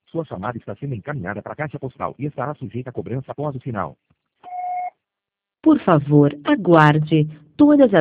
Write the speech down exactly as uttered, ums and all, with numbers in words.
Sua chamada está sendo encaminhada para a caixa postal e estará sujeita a cobrança após o sinal. Por favor, aguarde. Todas as